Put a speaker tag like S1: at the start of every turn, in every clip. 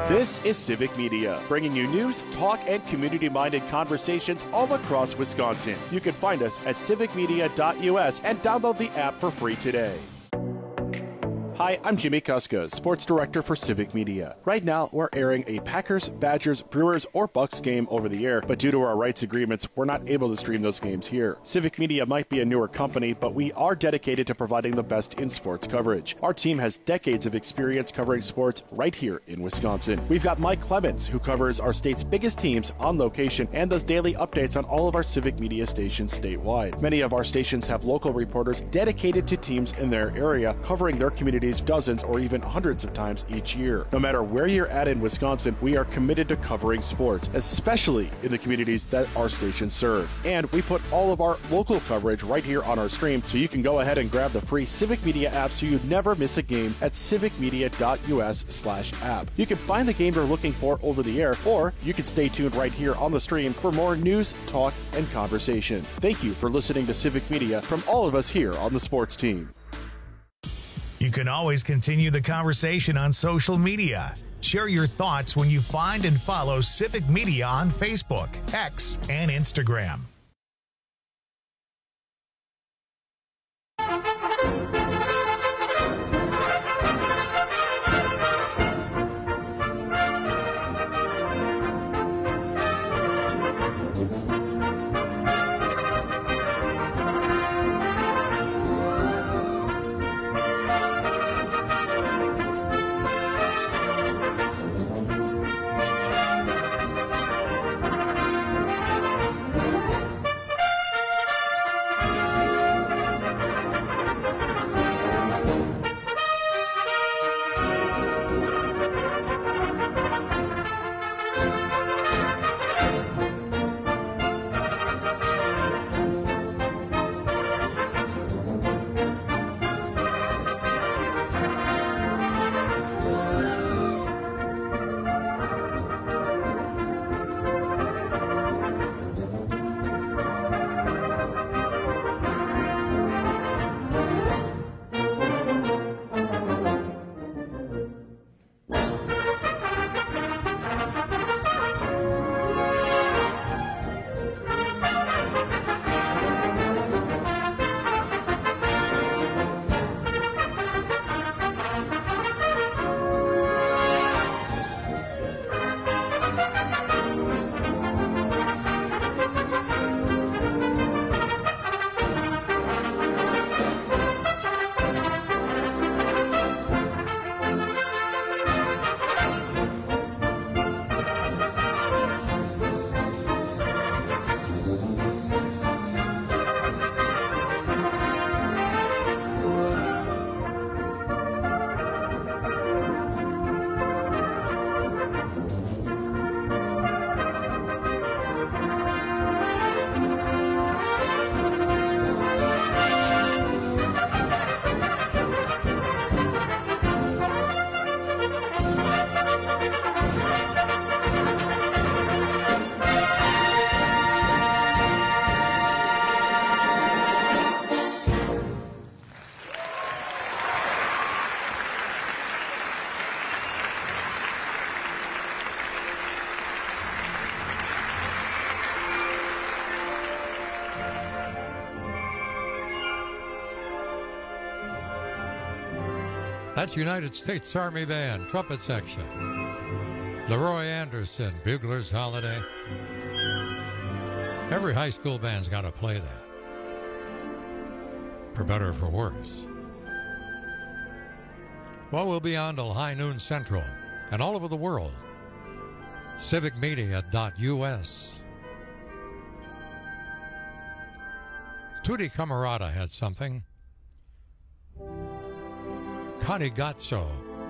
S1: This is Civic Media, bringing you news, talk, and community-minded conversations all across Wisconsin. You can find us at civicmedia.us and download the app for free today. Hi, I'm Jimmy Kuska, Sports Director for Civic Media. Right now, we're airing a Packers, Badgers, Brewers, or Bucks game over the air, but due to our rights agreements, we're not able to stream those games here. Civic Media might be a newer company, but we are dedicated to providing the best in sports coverage. Our team has decades of experience covering sports right here in Wisconsin. We've got Mike Clemens, who covers our state's biggest teams on location and does daily updates on all of our Civic Media stations statewide. Many of our stations have local reporters dedicated to teams in their area, covering their communities dozens or even hundreds of times each year. No matter where you're at in Wisconsin, we are committed to covering sports, especially in the communities that our stations serve. And we put all of our local coverage right here on our stream, so you can go ahead and grab the free Civic Media app so you never miss a game at civicmedia.us/app. You can find the game you're looking for over the air, or you can stay tuned right here on the stream for more news, talk, and conversation. Thank you for listening to Civic Media from all of us here on the sports team.
S2: You can always continue the conversation on social media. Share your thoughts when you find and follow Civic Media on Facebook, X, and Instagram.
S3: That's United States Army Band, trumpet section. Leroy Anderson, Bugler's Holiday. Every high school band's got to play that. For better or for worse. Well, we'll be on till high noon central and all over the world. Civicmedia.us. Tutti Camarata had something. Connie Gazzo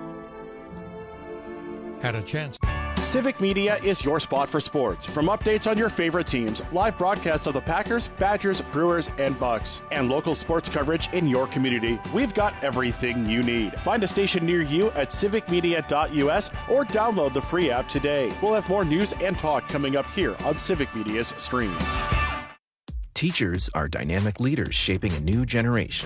S3: had a chance.
S1: Civic Media is your spot for sports. From updates on your favorite teams, live broadcasts of the Packers, Badgers, Brewers, and Bucks, and local sports coverage in your community, we've got everything you need. Find a station near you at civicmedia.us or download the free app today. We'll have more news and talk coming up here on Civic Media's stream.
S4: Teachers are dynamic leaders shaping a new generation.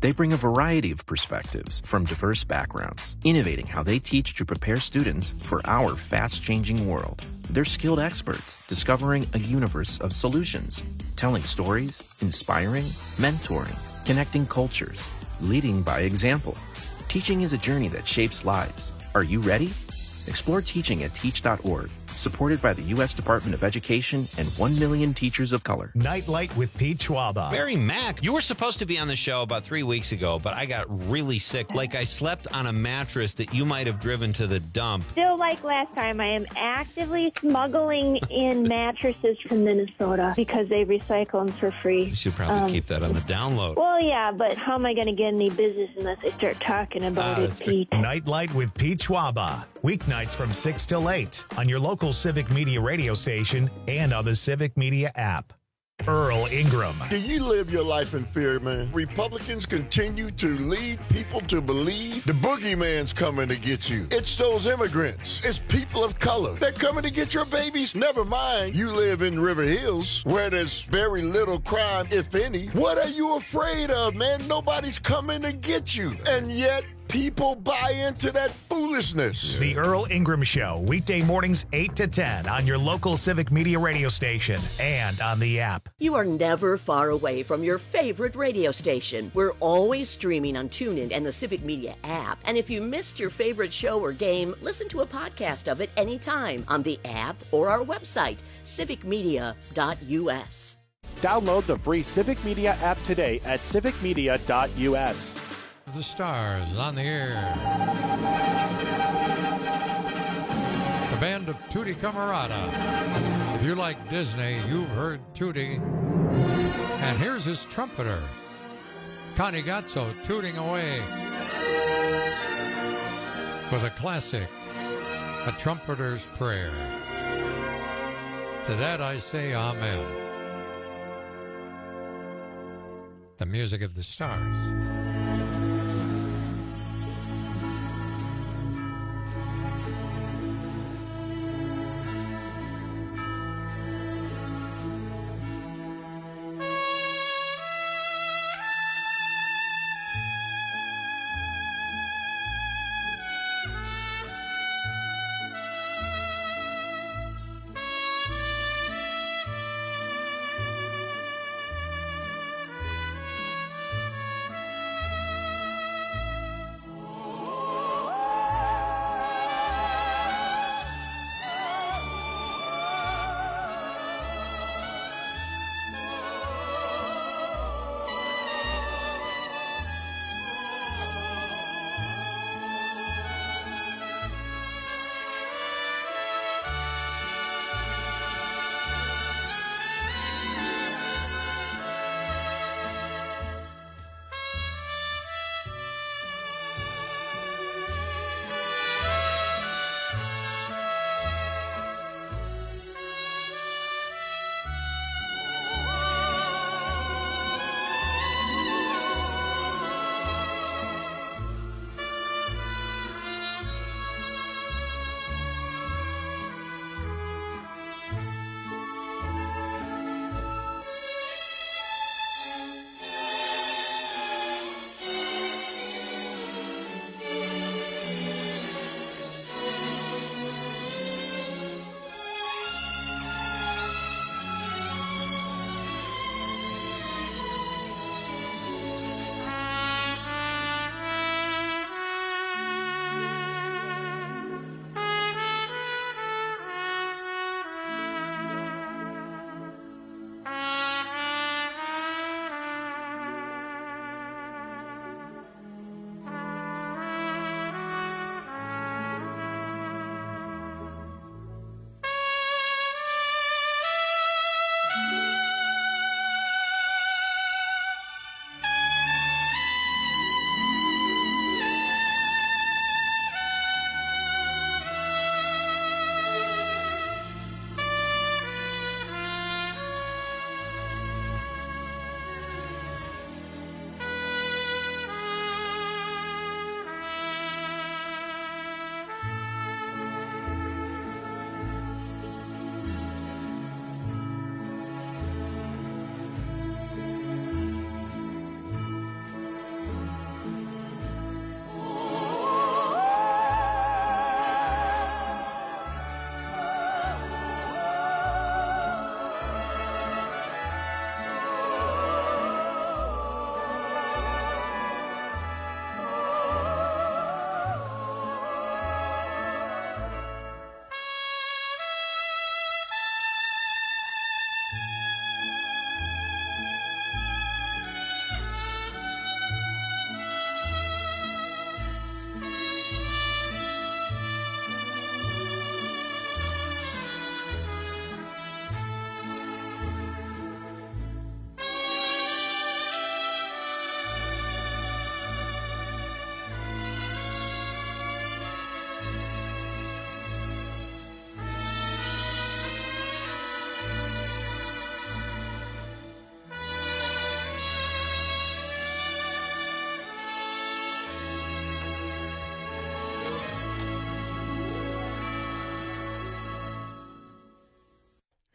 S4: They bring a variety of perspectives from diverse backgrounds, innovating how they teach to prepare students for our fast-changing world. They're skilled experts, discovering a universe of solutions, telling stories, inspiring, mentoring, connecting cultures, leading by example. Teaching is a journey that shapes lives. Are you ready? Explore teaching at teach.org. Supported by the U.S. Department of Education and 1 million teachers of color.
S2: Nightlight with Pete Schwaba.
S5: Mary Mack, you were supposed to be on the show about 3 weeks ago, but I got really sick. Like I slept on a mattress that you might have driven to the dump.
S6: Still like last time, I am actively smuggling in mattresses from Minnesota because they recycle them for free.
S5: You should probably keep that on the download.
S6: Well, yeah, but how am I going to get any business unless I start talking about it, Pete?
S2: Nightlight with Pete Schwaba. Weeknights from 6 till 8 on your local Civic Media radio station and on the Civic Media app. Earl Ingram.
S7: Do you live your life in fear, man? Republicans continue to lead people to believe the boogeyman's coming to get you. It's those immigrants. It's people of color. They're coming to get your babies. Never mind, you live in River Hills, where there's very little crime, if any. What are you afraid of, man? Nobody's coming to get you. And yet, people buy into that foolishness.
S2: The Earl Ingram Show, weekday mornings 8 to 10 on your local Civic Media radio station and on the app.
S8: You are never far away from your favorite radio station. We're always streaming on TuneIn and the Civic Media app. And if you missed your favorite show or game, listen to a podcast of it anytime on the app or our website, civicmedia.us.
S1: Download the free Civic Media app today at civicmedia.us.
S3: The Stars on the air. The band of Tutti Camarada. If you like Disney, you've heard Tutti. And here's his trumpeter, Connie Gazzo, tooting away with a classic, A Trumpeter's Prayer. To that I say amen. The music of the Stars.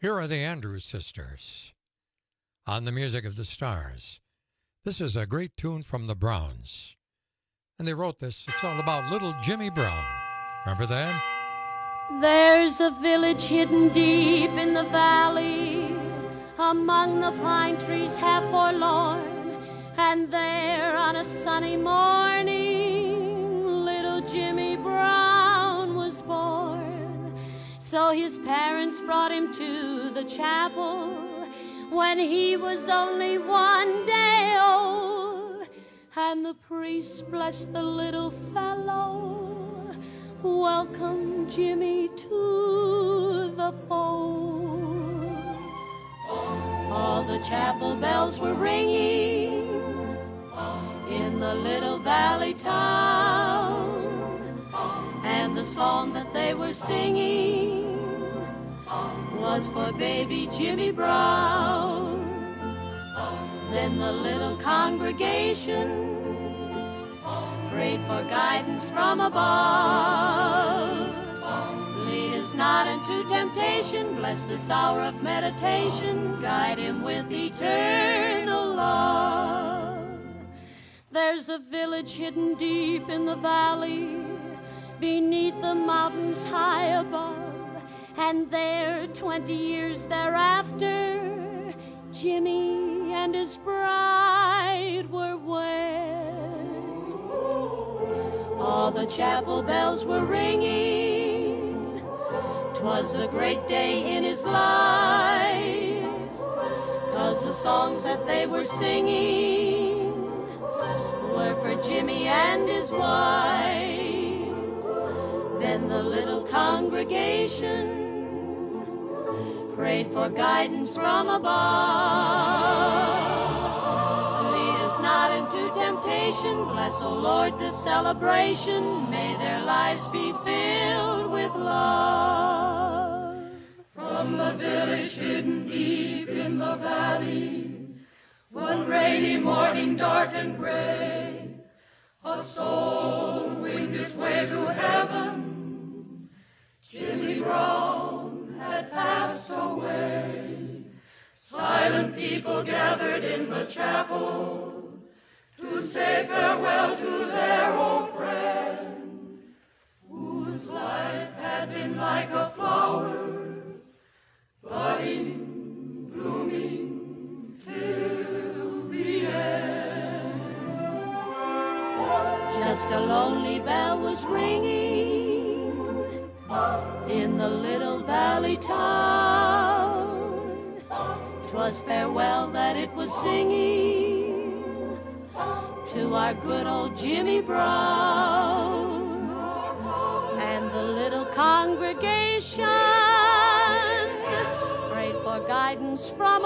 S3: Here are the Andrews Sisters on the Music of the Stars. This is a great tune from the Browns. And they wrote this. It's all about little Jimmy Brown. Remember that?
S9: There's a village hidden deep in the valley, among the pine trees half forlorn. And there on a sunny morning, little Jimmy Brown was born. So his parents brought him to the chapel when he was only 1 day old. And the priest blessed the little fellow, welcome Jimmy to the fold. All the chapel bells were ringing in the little valley town, and the song that they were singing was for baby Jimmy Brown. Then the little congregation prayed for guidance from above. Lead us not into temptation, bless this hour of meditation, guide him with eternal love. There's a village hidden deep in the valley, beneath the mountains high above, and there 20 years thereafter, Jimmy and his bride were wed. All the chapel bells were ringing, 'twas the great day in his life, 'cause the songs that they were singing were for Jimmy and his wife. Then the little congregation prayed for guidance from above. Lead us not into temptation, bless, O Lord, this celebration. May their lives be filled with love. From the village hidden deep in the valley, one rainy morning dark and gray, a soul winged its way to heaven. Jimmy Brown had passed away. Silent people gathered in the chapel to say farewell to their old friend, whose life had been like a flower, budding, blooming till the end. Just a lonely bell was ringing in the little valley town. 'Twas farewell that it was singing to our good old Jimmy Brown. And the little congregation prayed for guidance from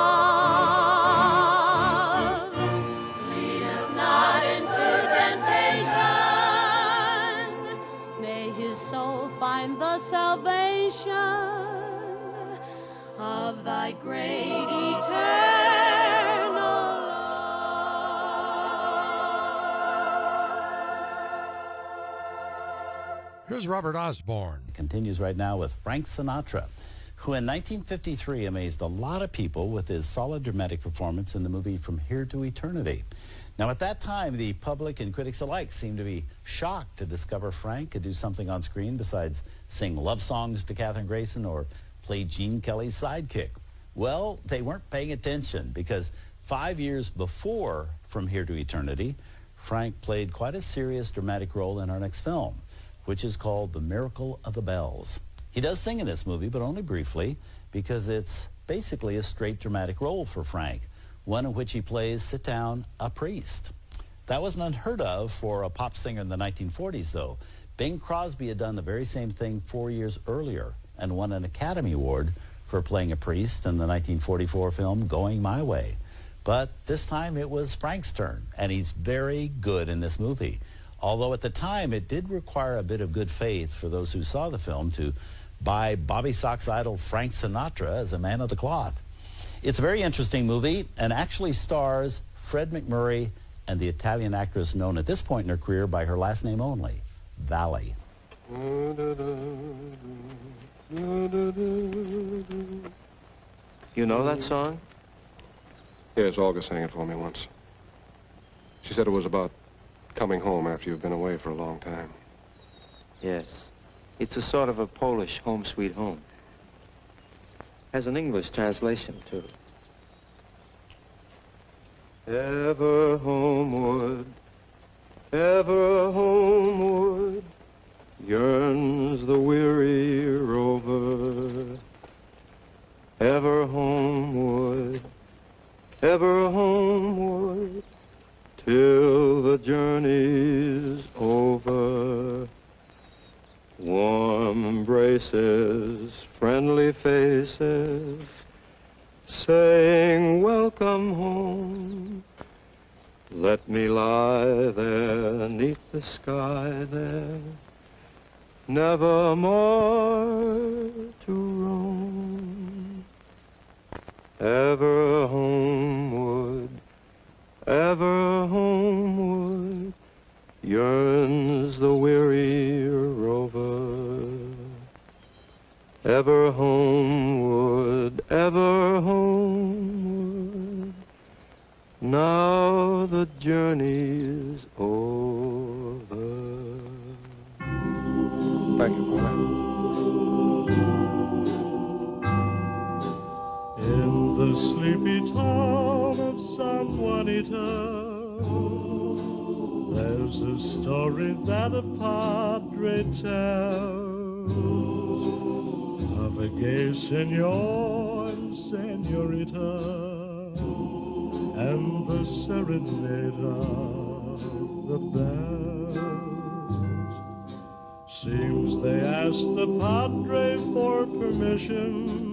S9: above. Lead us not into temptation, may his soul find the salvation of thy great eternal love.
S3: Here's Robert Osborne.
S10: Continues right now with Frank Sinatra, who in 1953 amazed a lot of people with his solid dramatic performance in the movie From Here to Eternity. Now, at that time, the public and critics alike seemed to be shocked to discover Frank could do something on screen besides sing love songs to Katherine Grayson or play Gene Kelly's sidekick. Well, they weren't paying attention because 5 years before From Here to Eternity, Frank played quite a serious dramatic role in our next film, which is called The Miracle of the Bells. He does sing in this movie, but only briefly, because it's basically a straight dramatic role for Frank, one in which he plays, sit down, a priest. That wasn't unheard of for a pop singer in the 1940s, though. Bing Crosby had done the very same thing 4 years earlier and won an Academy Award for playing a priest in the 1944 film Going My Way. But this time it was Frank's turn, and he's very good in this movie. Although at the time it did require a bit of good faith for those who saw the film to buy Bobby Sox idol Frank Sinatra as a man of the cloth. It's a very interesting movie and actually stars Fred McMurray and the Italian actress known at this point in her career by her last name only, Valley.
S11: You know that song?
S12: Yes, Olga sang it for me once. She said it was about coming home after you've been away for a long time.
S11: Yes. It's a sort of a Polish home sweet home. Has an English translation, too. Ever homeward, yearns the weary rover. Ever homeward, till the journey's over. Warm embraces, friendly faces, saying welcome home. Let me lie there, 'neath the sky there, never more to roam. Ever homeward, yearns the weary rover. Ever homeward, now the journey's over.
S12: Thank you, boy.
S13: In the sleepy town of San Juanito, there's a story that a padre tells of a gay senor and senorita and the serenade of the bells. Seems they asked the padre for permission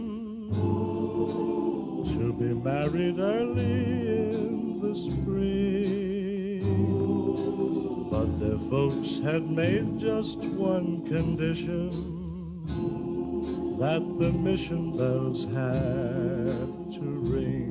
S13: to be married early in the spring, but their folks had made just one condition, that the mission bells had to ring.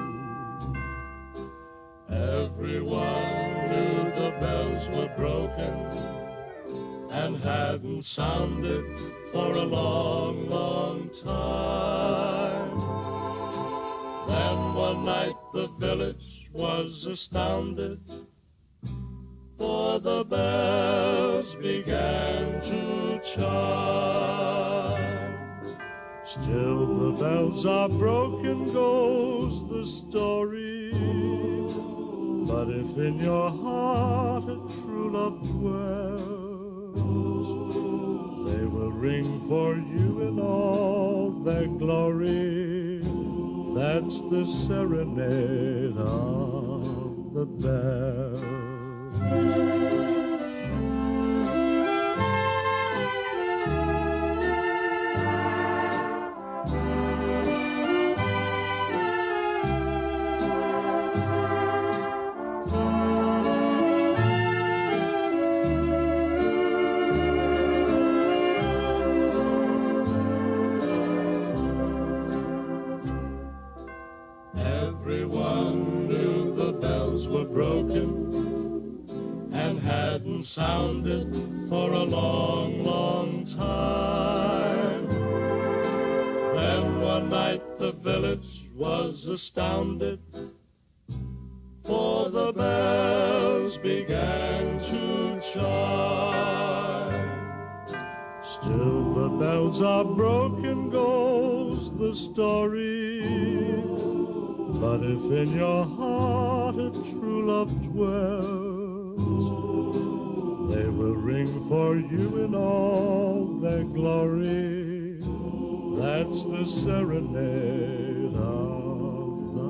S13: Everyone knew the bells were broken and hadn't sounded for a long, long time. Then one night the village was astounded, for the bells began to chime. Still the bells are broken, goes the story, but if in your heart a true love dwells, they will ring for you in all their glory. That's the serenade of the bells. Everyone knew the bells were broken and hadn't sounded for a long, long time. Then one night the village was astounded, for the bells began to chime. Still the bells are broken, goes the story, but if in your heart a true love dwells, they will ring for you in all their glory. That's the serenade of the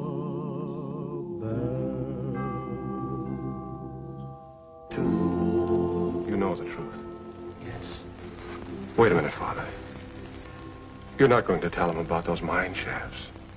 S13: bells.
S12: You know the truth. Yes. Wait a minute, Father. You're not going to tell him about those mine shafts.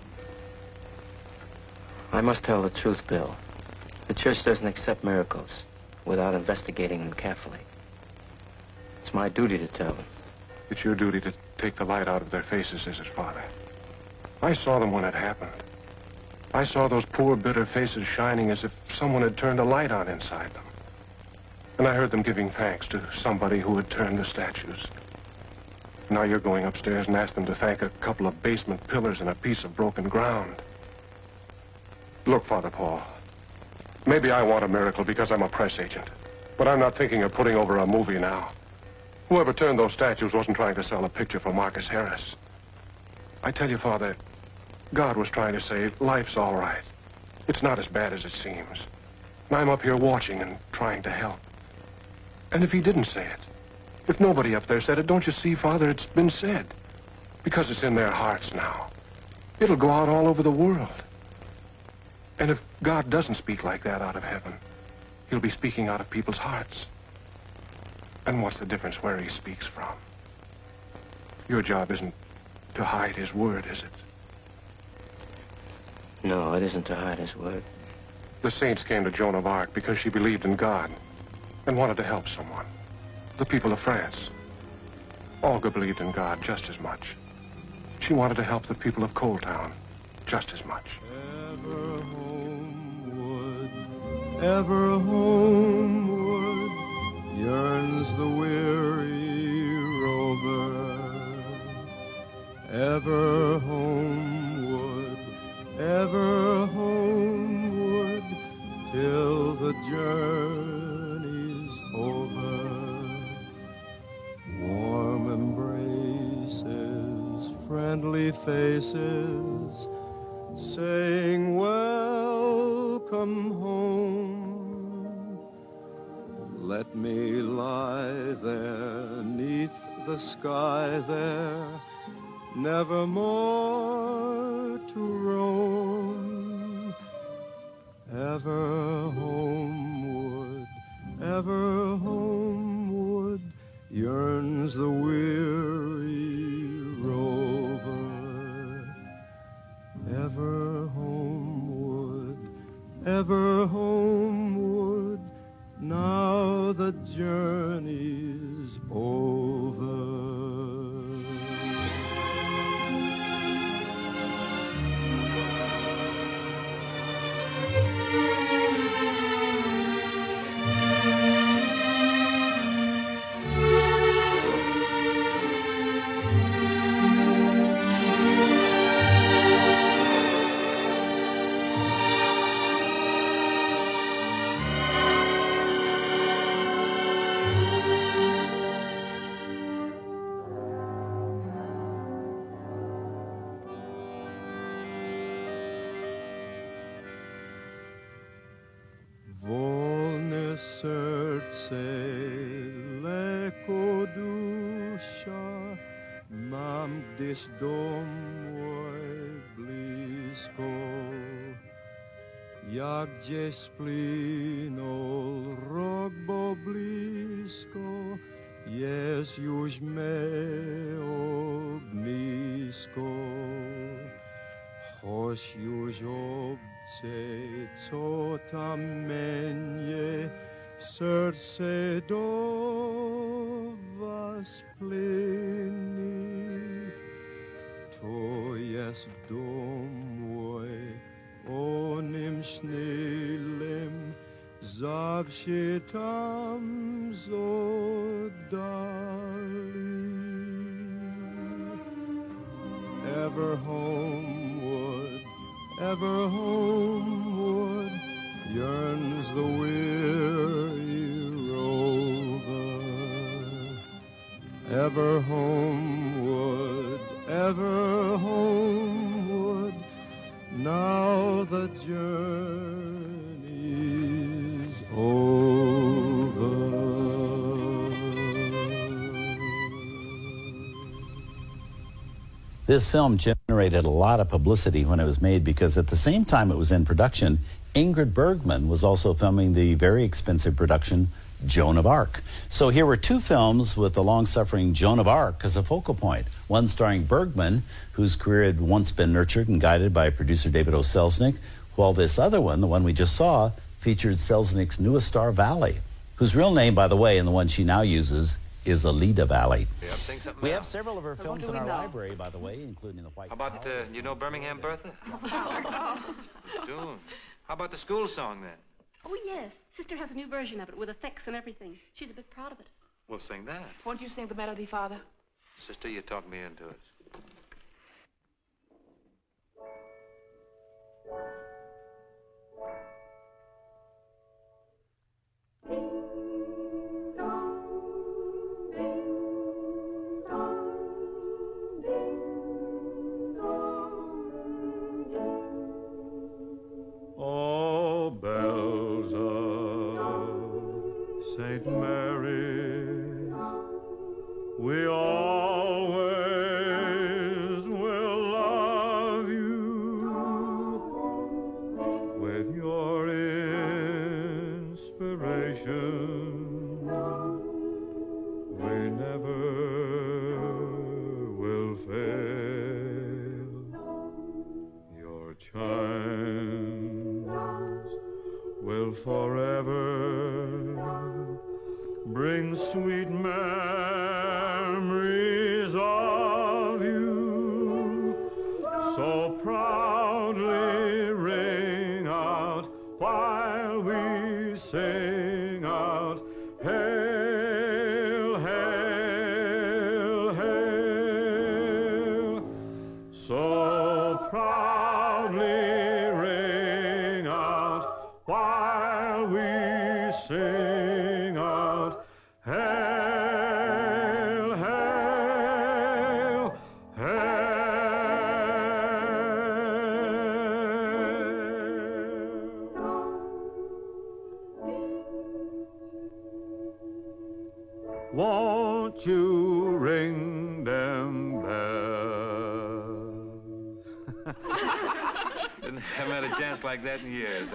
S11: I must tell the truth, Bill. The church doesn't accept miracles without investigating them carefully. It's my duty to tell them.
S12: It's your duty to take the light out of their faces, is it, Father? I saw them when it happened. I saw those poor, bitter faces shining as if someone had turned a light on inside them. And I heard them giving thanks to somebody who had turned the statues. Now you're going upstairs and ask them to thank a couple of basement pillars and a piece of broken ground. Look, Father Paul, maybe I want a miracle because I'm a press agent, but I'm not thinking of putting over a movie now. Whoever turned those statues wasn't trying to sell a picture for Marcus Harris. I tell you, Father, God was trying to say life's all right. It's not as bad as it seems. And I'm up here watching and trying to help. And if he didn't say it, if nobody up there said it, don't you see, Father, it's been said. Because it's in their hearts now. It'll go out all over the world. And if God doesn't speak like that out of heaven, he'll be speaking out of people's hearts. And what's the difference where he speaks from? Your job isn't to hide his word, is it?
S11: No, it isn't to hide his word.
S12: The saints came to Joan of Arc because she believed in God and wanted to help someone. The people of France. Olga believed in God just as much. She wanted to help the people of Coal Town just as much.
S13: Ever homeward yearns the weary rover. Ever homeward, till the journey's over. Warm embraces, friendly faces, saying welcome home. Let me lie there 'neath the sky there, never more to roam. Ever homeward, yearns the weary rover. Ever homeward, now the journey's over. Volne srdce leko duša, mám když domoj blízko. Jak gdzieś splynął rok, bo blisko jest już me ognisko. Choć już obce, co tam mnie, serce do was płynie. To jest dom mój, o nim śniłem, zawsze tam z oddali. Ever homeward, yearns the weary rover. Ever homeward, now the journey's over.
S10: This film generated a lot of publicity when it was made because at the same time it was in production, Ingrid Bergman was also filming the very expensive production Joan of Arc. So here were two films with the long-suffering Joan of Arc as a focal point. One starring Bergman, whose career had once been nurtured and guided by producer David O. Selznick, while this other one, the one we just saw, featured Selznick's newest star, Valley, whose real name, by the way, and the one she now uses, is Alida Valley. We have several of her films in our library, by the way, including The White
S14: How about, you know Birmingham Bertha? Doon. How about the school song, then?
S15: Oh, yes. Sister has a new version of it with effects and everything. She's a bit proud of it.
S14: We'll sing that.
S16: Won't you sing the melody, Father?
S14: Sister, you talked me into it.
S13: Oh, bells of St. Mary's, we always will love you with your inspiration. We never will fail. Your chimes will forever bring sweet memories of you. So proudly ring out while we sing out, hail, hail, hail. So proudly ring out while we sing out, hail, hail, hail. Won't you ring them bells?
S14: Haven't had a chance like that in years.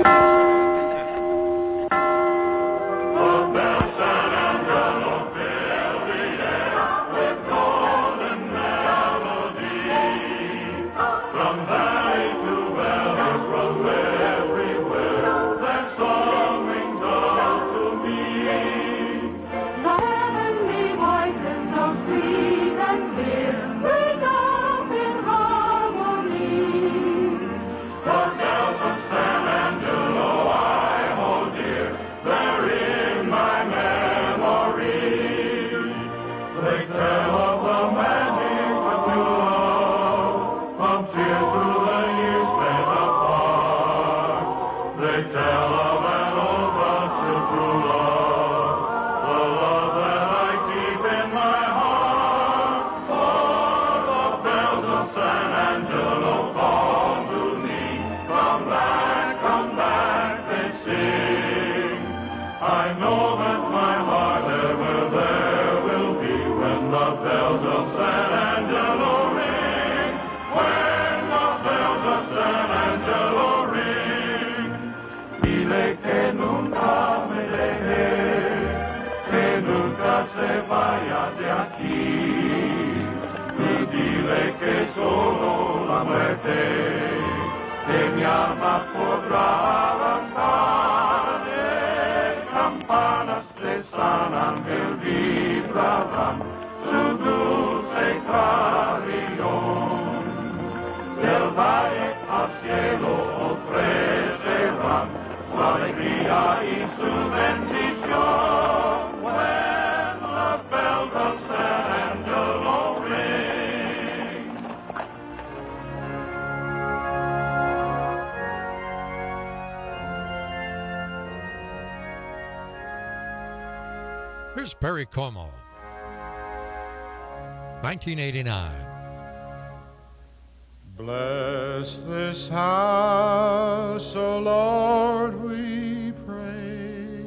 S3: Here's Perry Como, 1989.
S13: Bless this house, O Lord, we pray.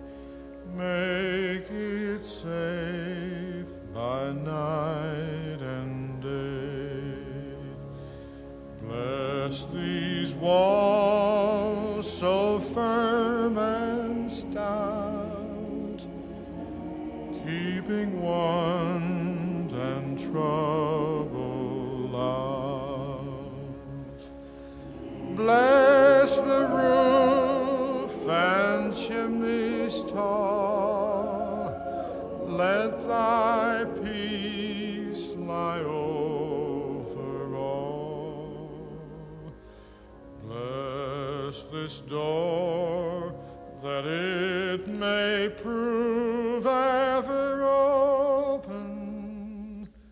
S13: Make it safe by night and day. Bless these walls so firm and stout, keeping want and trouble out. Bless the roof and chimneys tall. Let thy peace lie over all. Bless this door that it may prove ever open,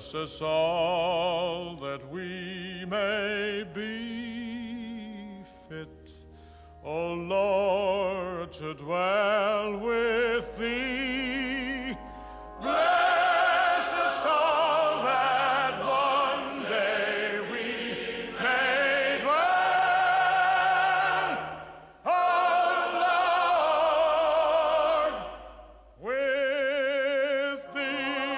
S13: Bless us all that we may be fit, O Lord, to dwell with Thee. Bless us all that one day we may dwell, O Lord, with Thee.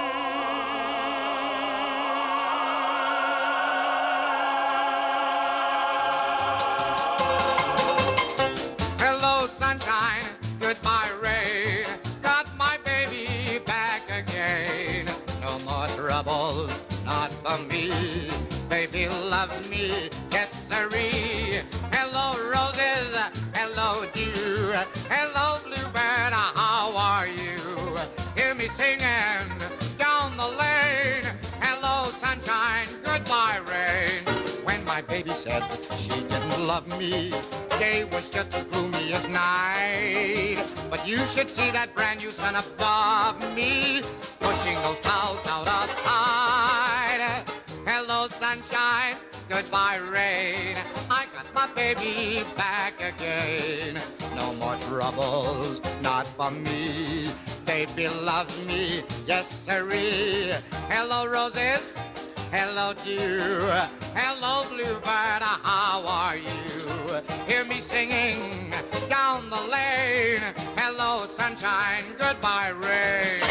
S16: Hello, sunshine, goodbye, rain. Got my baby back again. No more troubles, not for me. Baby loves me, yes, sirree. Hello, roses, hello, dew. Hello, bluebird, how are you? Hear me singing down the lane. Hello, sunshine, goodbye, rain. When my baby said she didn't love me, day was just as gloomy as night. But you should see that brand new sun above me, pushing those clouds out of sight. Hello, sunshine, goodbye, rain. I got my baby back again. No more troubles, not for me. Baby loves me, yes, sirree. Hello, roses. Hello, dew. Hello, bluebird, how are you? Hear me singing down the lane. Hello, sunshine, goodbye, rain.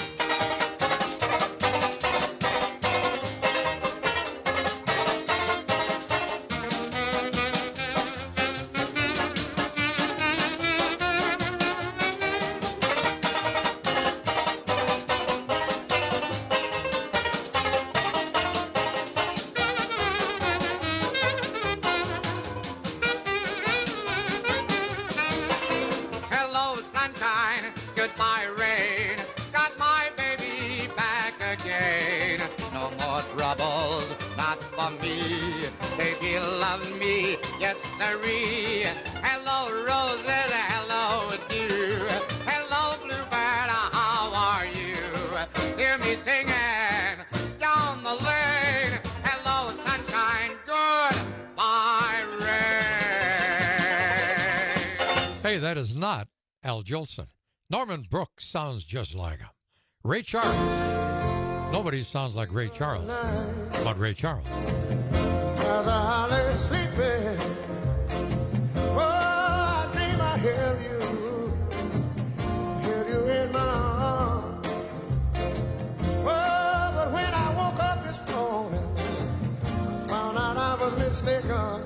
S16: Hello, sunshine, goodbye, rain. Got my baby back again. No more troubles, not for me. Baby loves me, yes, sirree. Hello, roses, hello, dew. Hello, bluebird, how are you? Hear me singing down the lane. Hello, sunshine, goodbye, rain.
S3: Hey, that is not Al Jolson. Norman Brooks sounds just like him. Ray Charles. Nobody sounds like Ray Charles, but Ray Charles.
S17: As I lay sleeping, oh, I dream I held you in my arms. Oh, but when I woke up this morning, I found out I was mistaken.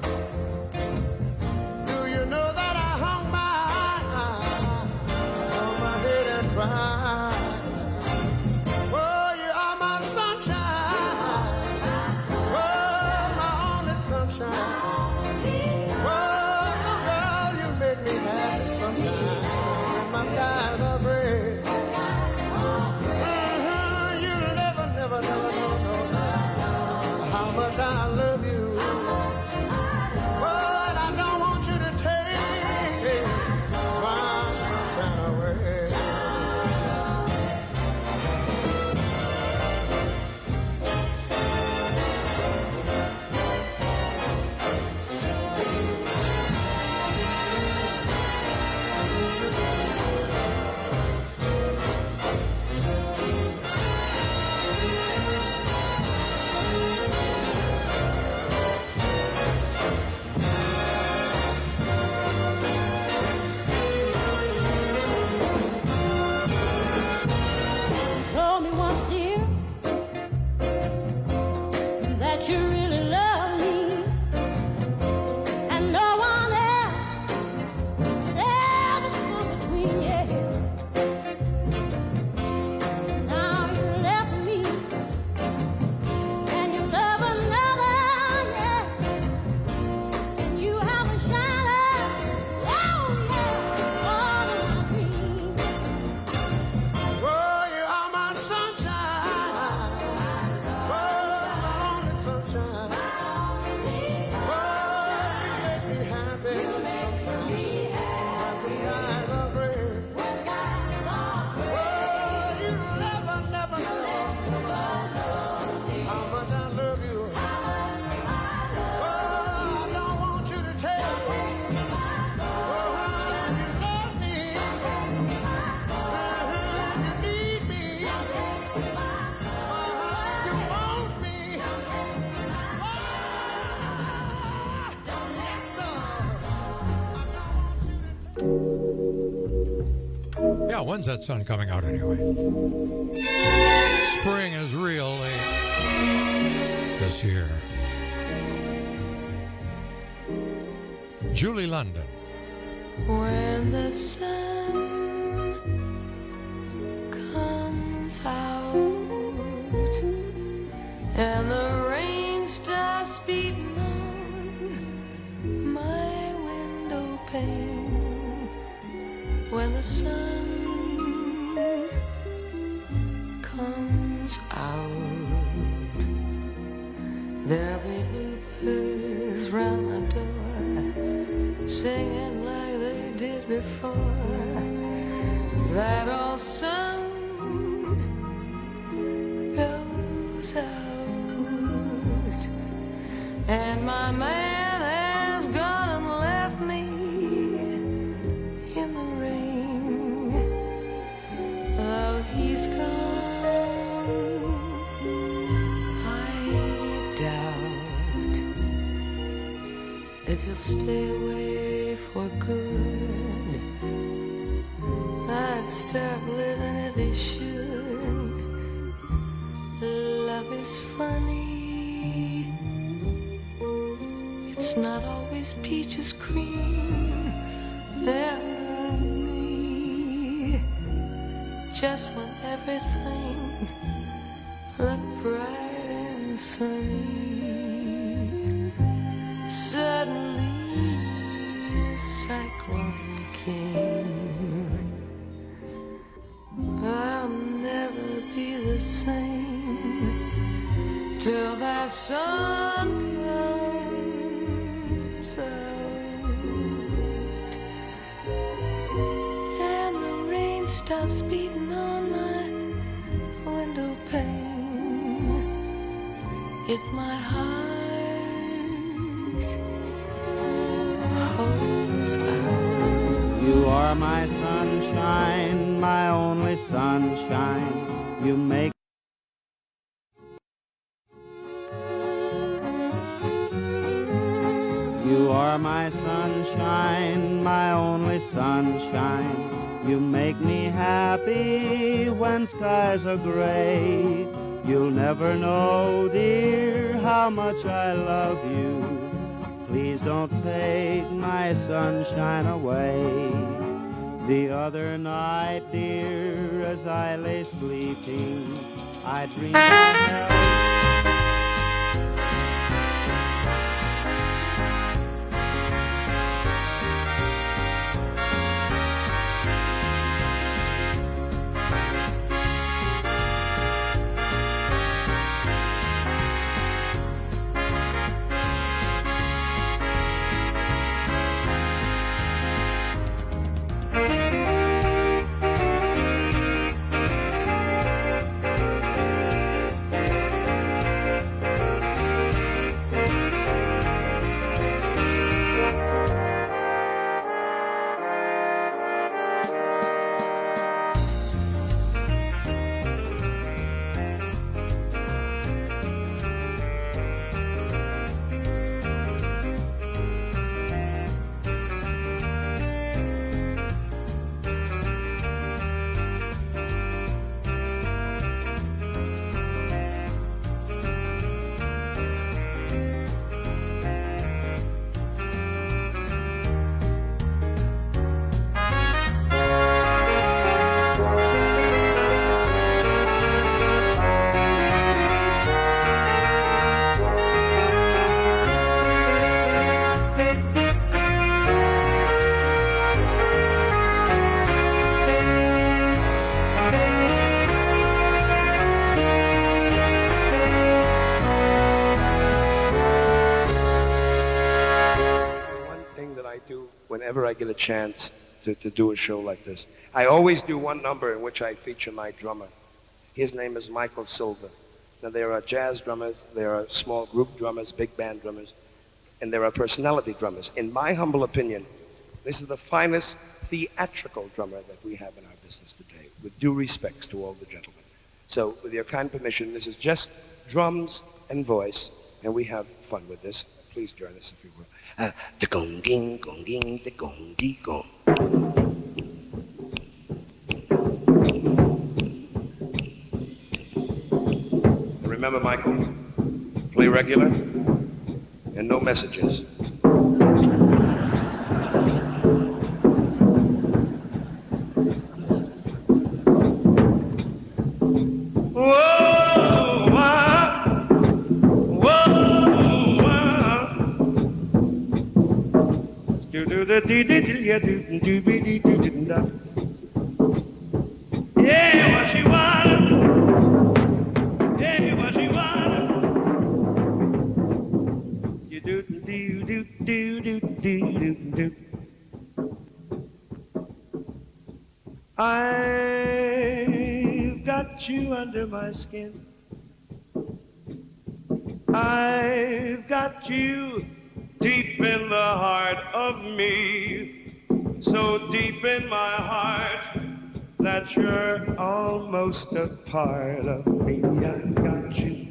S17: Do you know that I hung my head and cried? Oh, you are my sunshine. Oh, my only sunshine.
S3: Yeah, when's that sun coming out anyway? Spring is real late this year. Julie London.
S9: When the sun comes out and the rain stops beating on my window pane, when the sun comes out, there'll be bluebirds round my door singing like they did before. That old sun goes out, and my man has gone and left me in the rain. Though he's gone, I doubt if he'll stay away for good. I'd stop living if he should. Love is funny. It's not always peaches cream and me. Just when everything looked bright and sunny, suddenly a cyclone came. I'll never be the same till that sun comes out and the rain stops beating on my window pane. If my heart holds out,
S18: you are my sunshine, my only sunshine. You make You are my sunshine, my only sunshine. You make me happy when skies are gray. You'll never know, dear, how much I love you. Please don't take my sunshine away. The other night, dear, as I lay sleeping, I dreamed I held
S19: whenever I get a chance to do a show like this. I always do one number in which I feature my drummer. His name is Michael Silver. Now, there are jazz drummers, there are small group drummers, big band drummers, and there are personality drummers. In my humble opinion, this is the finest theatrical drummer that we have in our business today, with due respects to all the gentlemen. So, with your kind permission, this is just drums and voice, and we have fun with this. Please join us if you will. Da-gong-ging, gong-ging, da-gong-dee-gong. Remember, Michael? Play regular and no messages.
S13: Yeah, what she wanted. Yeah, what she wanted. You do do do do do do do. I've got you under my skin. I've got you deep in the heart of me. So deep in my heart that you're almost a part of me. I've got you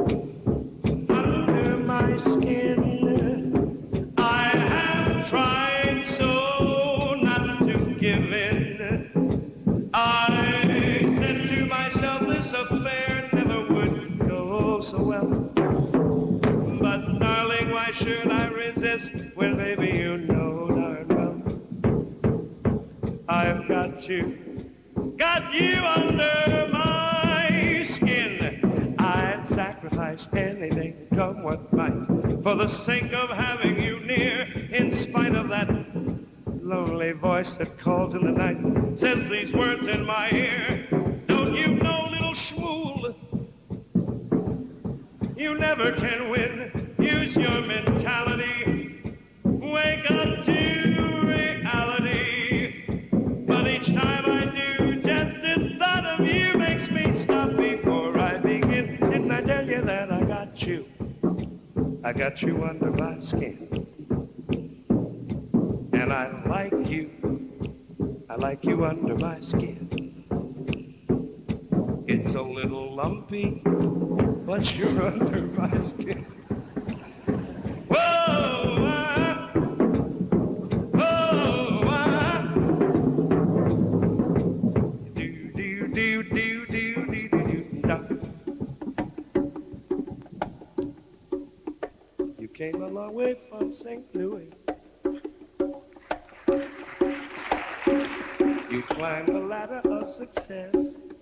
S13: under my skin. I have tried so not to give in. I said to myself this affair never would go so well. But darling, why should I resist when baby you know darn well I've got you under my skin. I'd sacrifice anything, come what might, for the sake of having you near, in spite of that lonely voice that calls in the night, says these words in my ear. Don't you know, little schmool, you never can win. Use your mentality, wake up to reality. But each time I do, just the thought of you makes me stop before I begin. Didn't I tell you that I got you? I got you under my skin. And I like you under my skin. It's a little lumpy, but you're under my skin. You came a long way from St. Louis. You climbed the ladder of success.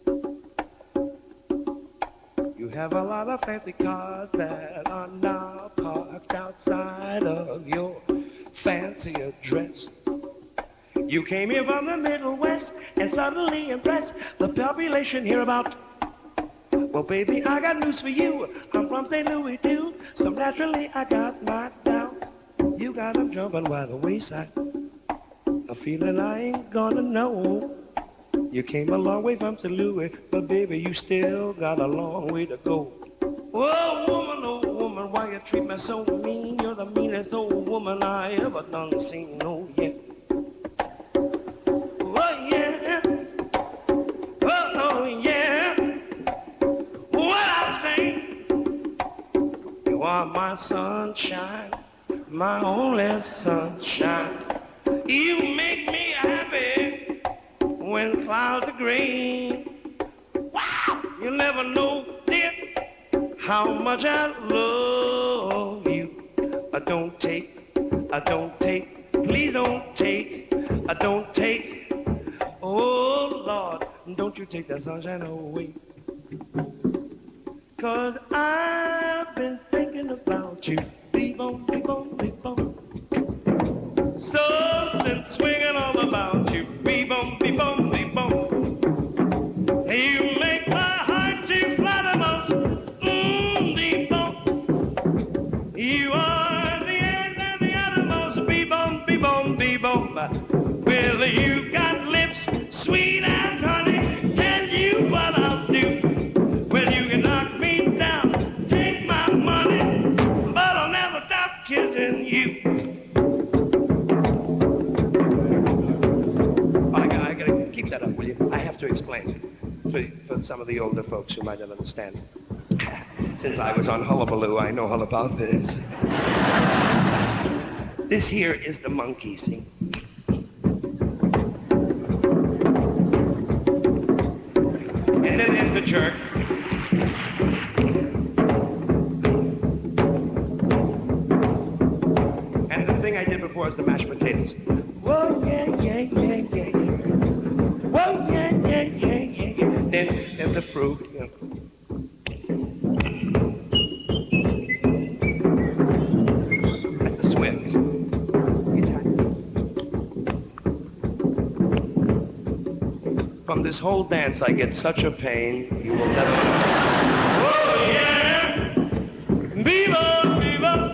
S13: You have a lot of fancy cars that are now parked outside of your fancy address. You came here from the Middle West and suddenly impressed the population here about. Well, baby, I got news for you. I'm from St. Louis, too. So naturally, I got my doubts. You got them jumping by the wayside. A feeling I ain't gonna know. You came a long way from St. Louis, but baby, you still got a long way to go. Oh woman, why you treat me so mean? You're the meanest old woman I ever done seen, oh yeah. Oh yeah, oh yeah. What I say? You are my sunshine, my only sunshine. You make me happy when clouds are gray. Wow! You never know, dear, how much I love you. Don't take, please don't take, don't take. Oh Lord, don't you take that sunshine away. 'Cause I've been thinking about you. Be-bom, be-bom, be-bom. Something swinging all about you. Be-bom, be-bom, be-bom. You make my heart to fly the most. Be-bom. You are the end and the uttermost. Be-bom, be-bom, be-bom. Well, you got lips sweet as honey. Tell you what I'll do. Well, you can knock me down, take my money, but I'll never stop kissing you. Keep that up, will you? I have to explain for some of the older folks who might not understand. Since I was on Hullabaloo, I know all about this. This here is the monkey, see? And then there's the jerk.
S19: From this whole dance, I get such a pain, you will never know. Oh, yeah! Viva, viva!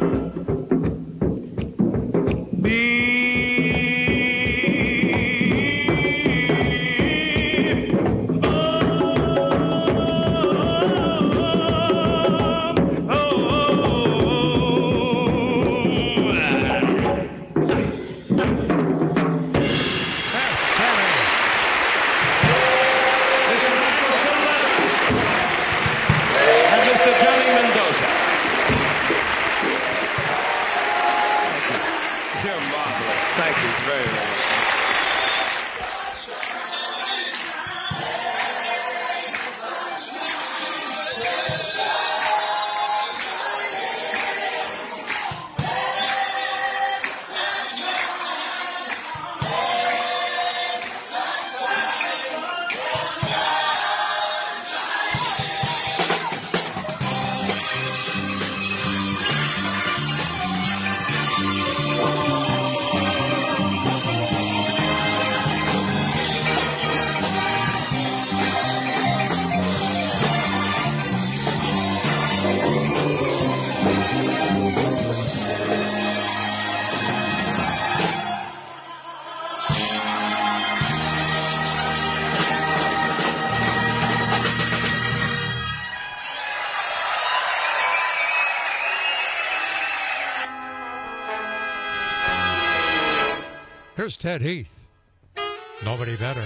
S3: Here's Ted Heath. Nobody better.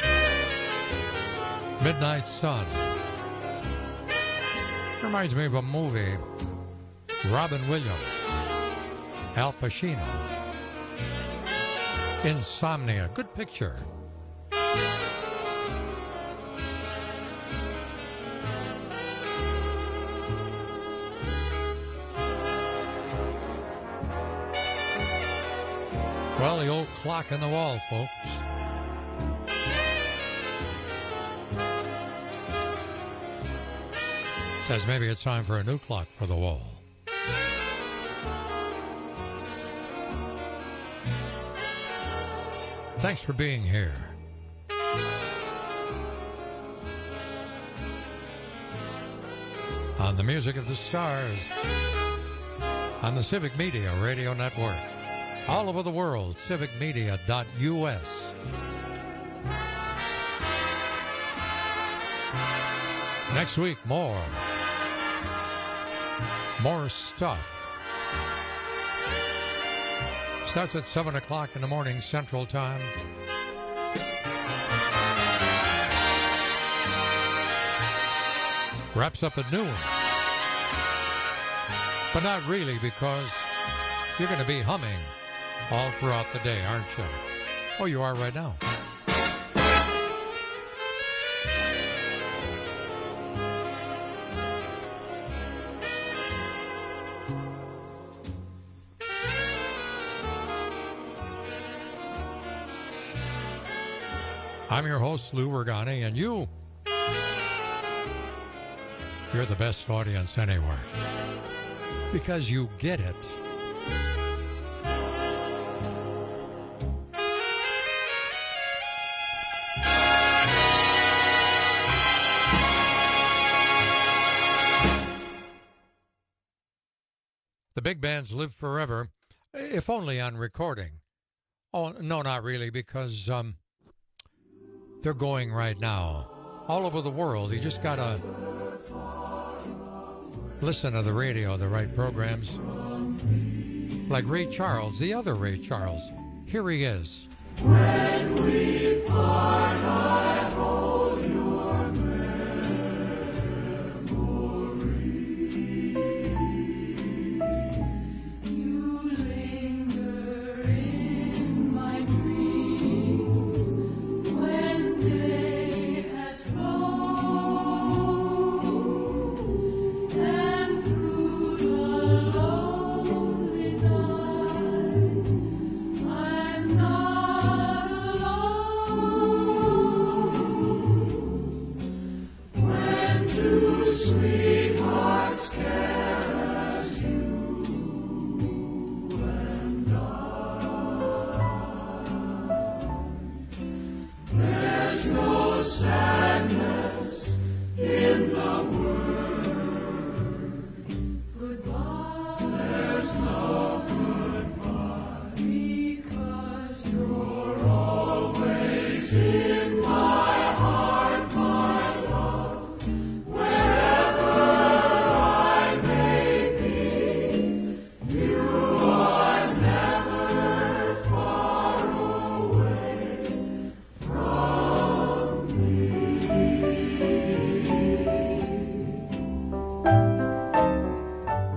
S3: Midnight Sun. Reminds me of a movie. Robin Williams. Al Pacino. Insomnia. Good picture. Well, the old clock in the wall, folks. Says maybe it's time for a new clock for the wall. Thanks for being here. On the Music of the Stars. On the Civic Media Radio Network. All over the world, civicmedia.us. Next week, more stuff. Starts at 7 o'clock in the morning Central Time. Wraps up at noon. But not really, because you're going to be humming all throughout the day, aren't you? Oh, you are right now. I'm your host, Lou Ragani, and you're the best audience anywhere. Because you get it. The big bands live forever, if only on recording. Oh, no, not really, because they're going right now. All over the world. You just got to listen to the radio, the right programs. Like Ray Charles, the other Ray Charles. Here he is.
S17: When we part, I hold your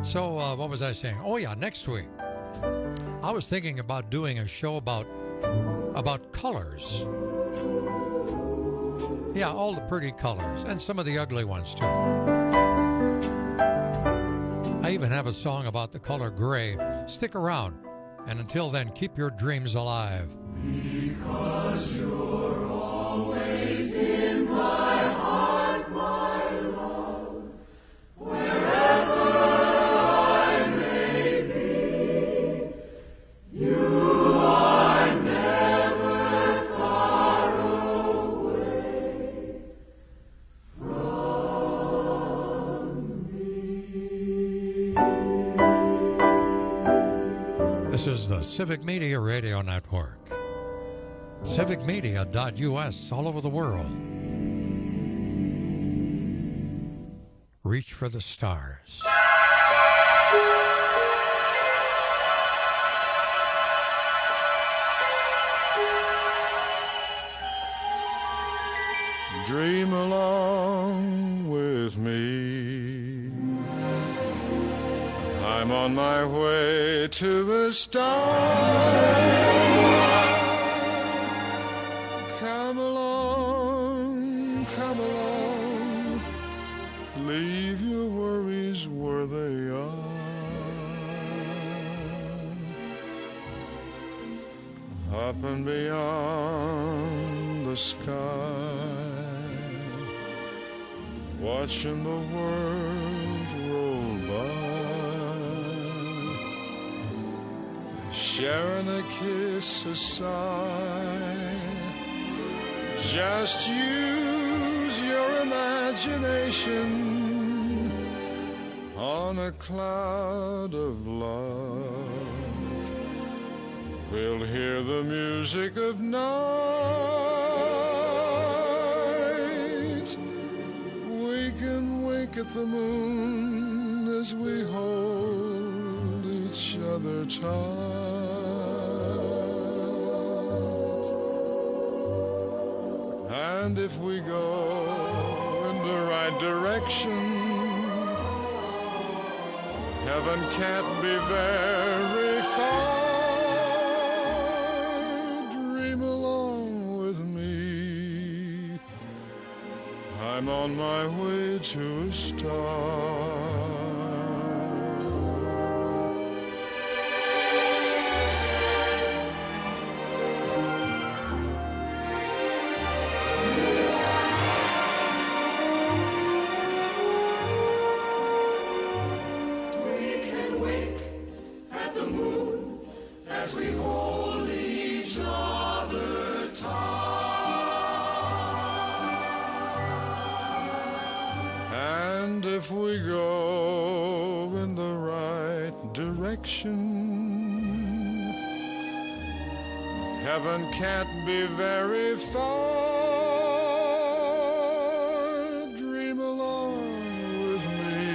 S3: So, what was I saying? Oh, yeah, next week. I was thinking about doing a show about colors. Yeah, all the pretty colors, and some of the ugly ones, too. I even have a song about the color gray. Stick around, and until then, keep your dreams alive.
S9: Because you're always in my heart, my love, wherever I may be, you are never far away from me.
S3: This is the Civic Media Radio Network. CivicMedia.us, all over the world. Reach for the stars.
S7: Dream along with me. I'm on my way to a star. Come along, leave your worries where they are. Up and beyond the sky, watching the world roll by, sharing a kiss, a sigh. Just use your imagination on a cloud of love. We'll hear the music of night. We can wink at the moon as we hold each other tight. And if we go in the right direction, heaven can't be very far. Dream along with me. I'm on my way to a star.
S9: As we hold each other tight.
S7: And if we go in the right direction, heaven can't be very far. Dream along with me.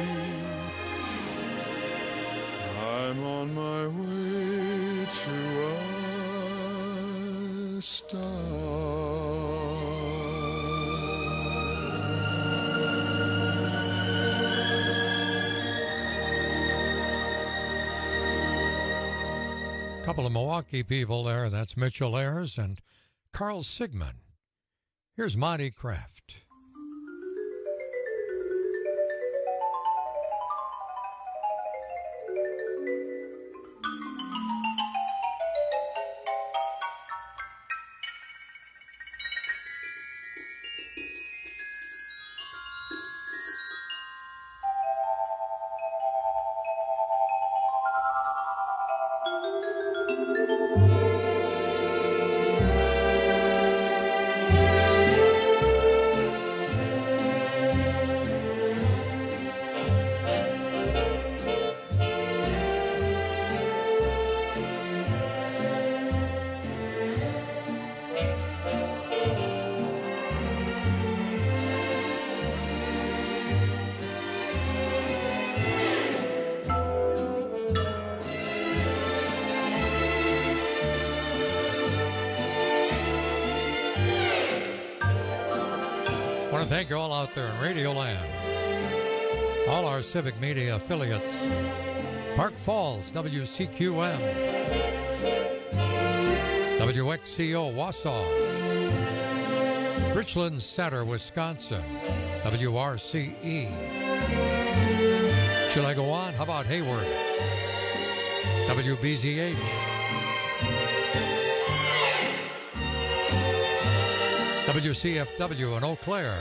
S7: I'm on my way to a star.
S3: Couple of Milwaukee people there. That's Mitchell Ayers and Carl Sigmund. Here's Monty Kraft. I want to thank you all out there in Radio Land. all our Civic Media affiliates. Park Falls, WCQM. WXCO, Wausau. Richland Center, Wisconsin, WRCE. Should I go on? How about Hayward? WBZH. WCFW in Eau Claire.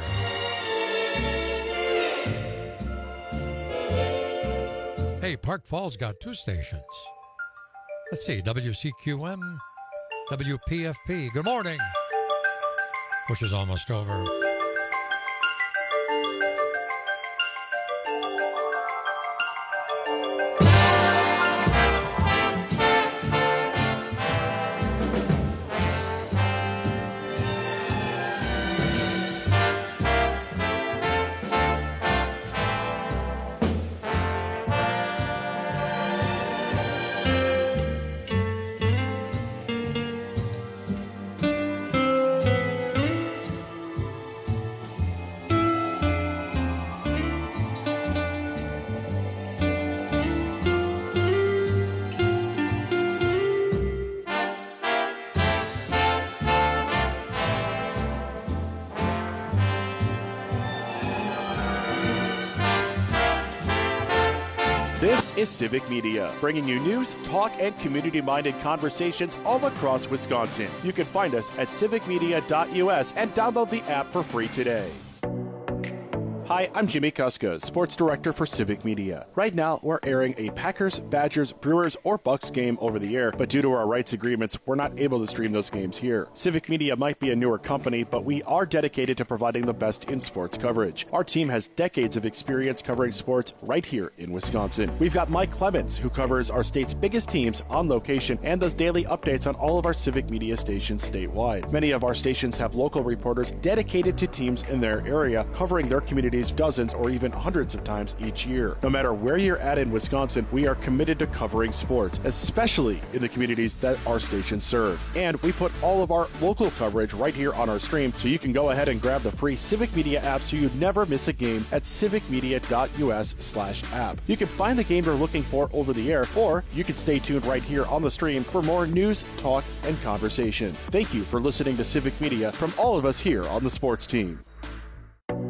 S3: Hey, Park Falls got 2 stations. Let's see, WCQM, WPFP. Good morning, which is almost over.
S1: This is Civic Media, bringing you news, talk, and community-minded conversations all across Wisconsin. You can find us at civicmedia.us and download the app for free today. Hi, I'm Jimmy Kuska, Sports Director for Civic Media. Right now, we're airing a Packers, Badgers, Brewers, or Bucks game over the air, but due to our rights agreements, we're not able to stream those games here. Civic Media might be a newer company, but we are dedicated to providing the best in sports coverage. Our team has decades of experience covering sports right here in Wisconsin. We've got Mike Clemens, who covers our state's biggest teams on location and does daily updates on all of our Civic Media stations statewide. Many of our stations have local reporters dedicated to teams in their area, covering their communities dozens or even hundreds of times each year. No matter where you're at in Wisconsin, we are committed to covering sports, especially in the communities that our stations serve. And we put all of our local coverage right here on our stream, so you can go ahead and grab the free Civic Media app so you never miss a game at civicmedia.us/app. You can find the game you're looking for over the air, or you can stay tuned right here on the stream for more news, talk, and conversation. Thank you for listening to Civic Media from all of us here on the sports team.